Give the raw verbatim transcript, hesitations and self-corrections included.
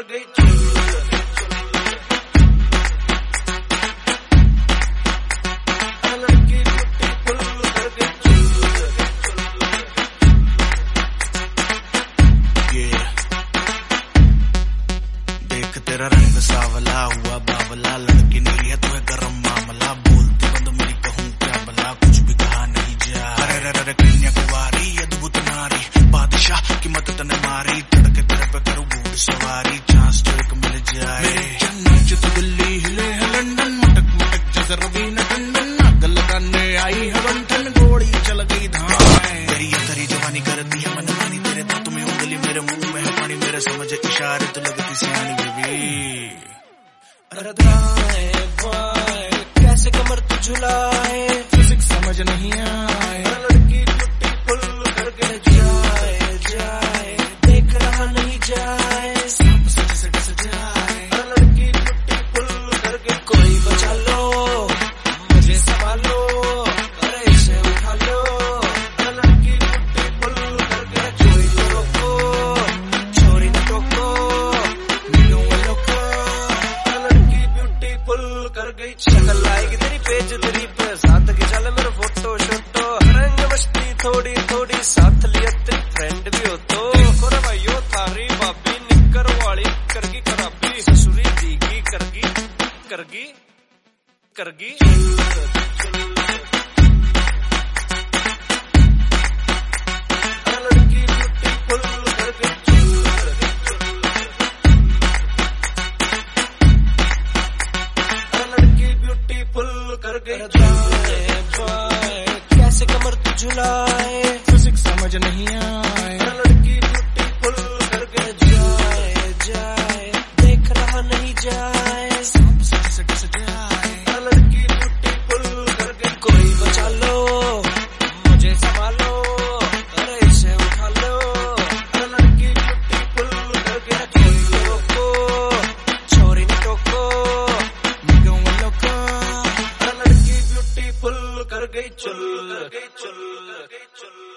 गई चुल। लड़की ब्यूटीफुल कर गई चुल। देख तेरा रंग सावला हुआ बावला, लड़की नहीं है तुम्हें गरम मामला, बोलती बंद मेरी कहूँ क्या भला, कुछ भी कहा नहीं जा। अरे रे रे कन्याकुमारी अद्भुत नारी, बादशाह की मदद ने मारी, तड़के तेरे पे करूँ घोड़ सवारी, चांस तो एक मिल जाए। जन्नत तो दिल्ली हिले है लंदन, मटक मटक जैसे रवीना टंडन, आग लगाने आई है बंधन, घोड़ी चल गई धाम। तेरी ये तेरी जवानी करती है मन मानी, तेरे दांतों में उंगली मेरे मुंह में है पानी, मेरे समझ इशारे तो लगती सियानी बेबी। अरे दाएं बाएं कैसे कमर तू झुलाए, फिजिक्स समझ नहीं आए। लड़की ब्यूटीफुल करके जाए जाए, देख रहा नहीं जाए, सांप से जैसे डस जाए। लड़की ब्यूटीफुल करके कोई बचा लो, मुझे संभालो, अरे इसे उठा लो। लड़की ब्यूटीफुल करके कोई तो रोको, छोरी न टोको, मीनू लोको। लड़की ब्यूटीफुल कर गई शक्ल आएगी तेरी पेज तेरी पे, साथ की चल मेरा फोटो शोटो, रंग मस्ती थोड़ी थोड़ी, साथ लिया तेरी फ्रेंड भी हो तो। देखो रे भाइयों थारी भाभी निक्कर वाली करगी खराबी, ससुरी दीगी करगी करगी करगी। लड़की ब्यूटीफुल कर गई चुल। लड़की ब्यूटीफुल कर गई दाएं बाएं कैसे कमर तू झुलाए, फिजिक्स समझ नहीं आए। लड़की ब्यूटीफुल कर गई जाए जाए, देख रहा नहीं जाए, सांप से जैसे डस जाए। लड़की ब्यूटीफुल कर गई कोई बचा लो, मुझे संभालो, अरे इसे उठा लो। लड़की ब्यूटीफुल कर गई कोई तो रोको, छोरी न टोको, मीनू लोको। लड़की ब्यूटीफुल कर गई चुल।